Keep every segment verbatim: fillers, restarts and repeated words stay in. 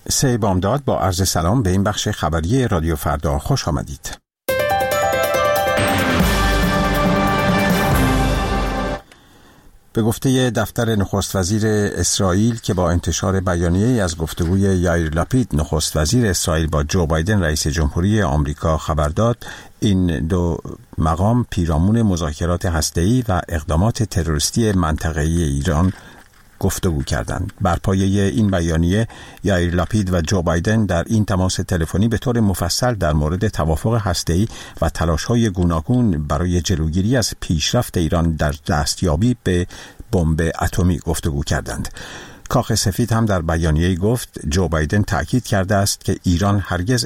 سه بامداد با عرض سلام به این بخش خبری رادیو فردا خوش آمدید. به گفته دفتر نخست وزیر اسرائیل که با انتشار بیانیه‌ای از گفتگوی یائیر لاپید نخست وزیر اسرائیل با جو بایدن رئیس جمهوری آمریکا خبر داد، این دو مقام پیرامون مذاکرات هسته‌ای و اقدامات تروریستی منطقه‌ای ایران گفتگو کردند. بر پایه این بیانیه یائیر لاپید و جو بایدن در این تماس تلفنی به طور مفصل در مورد توافق هسته‌ای و تلاش‌های گوناگون برای جلوگیری از پیشرفت ایران در دستیابی به بمب اتمی گفتگو کردند. کاخ سفید هم در بیانیه‌ای گفت جو بایدن تأکید کرده است که ایران هرگز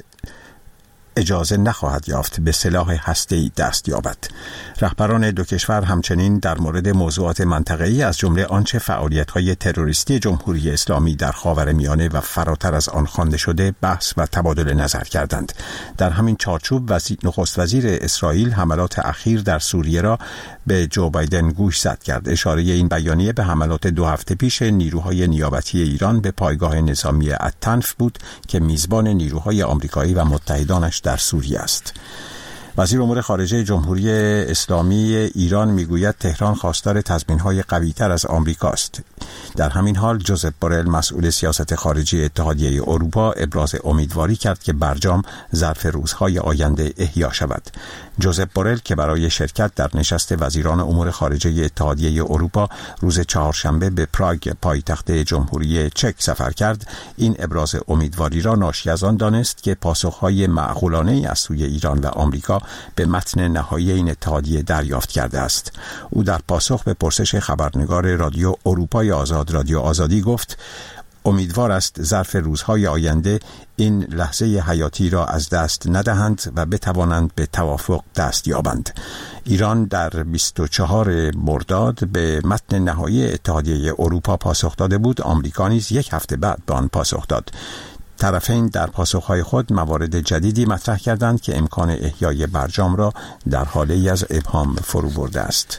اجازه نخواهد یافت به سلاح هسته‌ای دست یابد. رهبران دو کشور همچنین در مورد موضوعات منطقه‌ای از جمله آنچه فعالیت‌های تروریستی جمهوری اسلامی در خاورمیانه و فراتر از آن خوانده شده بحث و تبادل نظر کردند. در همین چارچوب وزیر نخست وزیر اسرائیل حملات اخیر در سوریه را به جو بایدن گوش زد کرد. اشاره این بیانیه به حملات دو هفته پیش نیروهای نیابتی ایران به پایگاه نظامی التنف بود که میزبان نیروهای آمریکایی و متحدانش در سوریه است. وزیر امور خارجه جمهوری اسلامی ایران میگوید تهران خواستار تضمین‌های قوی‌تر از آمریکا است. در همین حال جوزپ بورل مسئول سیاست خارجی اتحادیه اروپا ابراز امیدواری کرد که برجام ظرف روزهای آینده احیا شود. جوزپ بورل که برای شرکت در نشست وزیران امور خارجه اتحادیه اروپا روز چهارشنبه به پراگ پایتخت جمهوری چک سفر کرد، این ابراز امیدواری را ناشی از آن دانست که پاسخهای معقولانه‌ای از سوی ایران و آمریکا به متن نهایی این اتحادیه دریافت کرده است. او در پاسخ به پرسش خبرنگار رادیو اروپای آزاد رادیو آزادی گفت امیدوار است ظرف روزهای آینده این لحظه حیاتی را از دست ندهند و بتوانند به توافق دست یابند. ایران در بیست و چهارم مرداد به متن نهایی اتحادیه اروپا پاسخ داده بود. آمریکا نیز یک هفته بعد به آن پاسخ داد. طرفین در پاسخهای خود موارد جدیدی مطرح کردند که امکان احیای برجام را در حالی از ابهام فرو برده است.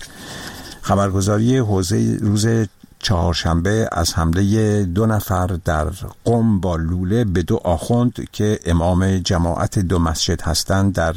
خبرگزاری حوزه روز چهارشنبه از حمله دو نفر در قم با لوله به دو آخوند که امام جماعت دو مسجد هستند در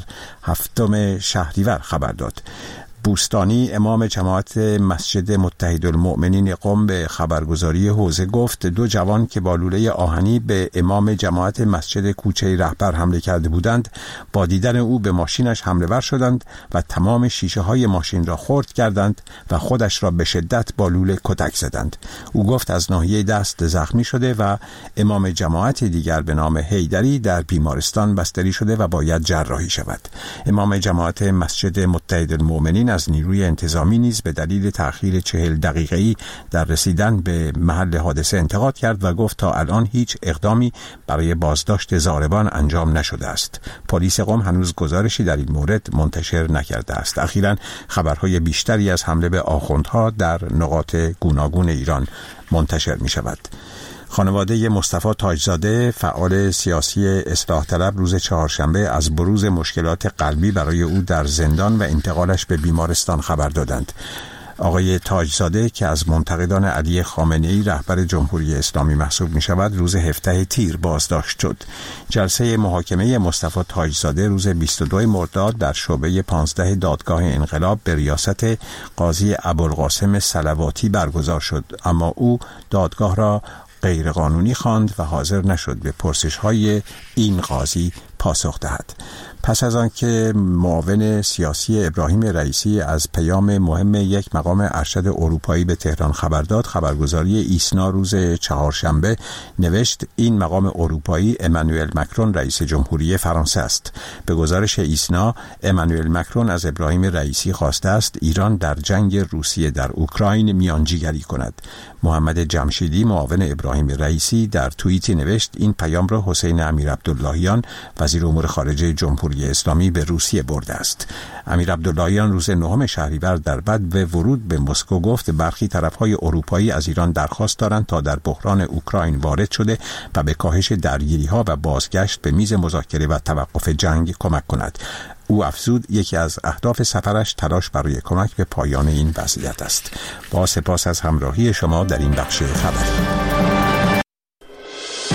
هفتم شهریور خبر داد. بوستانی امام جماعت مسجد متحدالمؤمنین قم به خبرگزاری حوزه گفت دو جوان که با لوله آهنی به امام جماعت مسجد کوچه رهبر حمله کرده بودند با دیدن او به ماشینش حمله ور شدند و تمام شیشه های ماشین را خرد کردند و خودش را به شدت با لوله کتک زدند. او گفت از ناحیه دست زخمی شده و امام جماعت دیگر به نام حیدری در بیمارستان بستری شده و باید جراحی شود. امام جماعت مسجد متحدالمؤمنین از نیروی انتظامی نیز به دلیل تأخیر چهل دقیقه‌ای در رسیدن به محل حادثه انتقاد کرد و گفت تا الان هیچ اقدامی برای بازداشت ضاربان انجام نشده است. پلیس قم هنوز گزارشی در این مورد منتشر نکرده است. اخیراً خبرهای بیشتری از حمله به آخوندها در نقاط گوناگون ایران منتشر می شود. خانواده مصطفی تاجزاده فعال سیاسی اصلاح طلب روز چهارشنبه از بروز مشکلات قلبی برای او در زندان و انتقالش به بیمارستان خبر دادند. آقای تاجزاده که از منتقدان علی خامنه‌ای رهبر جمهوری اسلامی محسوب می شود روز هفدهم تیر بازداشت شد. جلسه محاکمه مصطفی تاجزاده روز بیست و دوم مرداد در شعبه پانزده دادگاه انقلاب به ریاست قاضی ابوالقاسم صلواتی برگزار شد، اما او دادگاه را غیرقانونی خواند و حاضر نشد به پرسش‌های این قاضی پاسخ دهد. پس از آن که معاون سیاسی ابراهیم رئیسی از پیام مهم یک مقام ارشد اروپایی به تهران خبر داد، خبرگزاری ایسنا روز چهارشنبه نوشت این مقام اروپایی امانوئل مکرون رئیس جمهوری فرانسه است. به گزارش ایسنا، امانوئل مکرون از ابراهیم رئیسی خواسته است ایران در جنگ روسیه در اوکراین میانجیگری کند. محمد جمشیدی معاون ابراهیم رئیسی در توییتی نوشت این پیام را حسین امیرعبداللهیان وزیر امور خارجه جمهوری اسلامی به روسیه برده است. امیر عبداللهیان روز نهم شهریور در بدو ورود به مسکو گفت برخی طرف‌های اروپایی از ایران درخواست دارند تا در بحران اوکراین وارد شده و به کاهش درگیری‌ها و بازگشت به میز مذاکره و توقف جنگ کمک کند. او افزود یکی از اهداف سفرش تلاش برای کمک به پایان این وضعیت است. با سپاس از همراهی شما در این بخش خبر.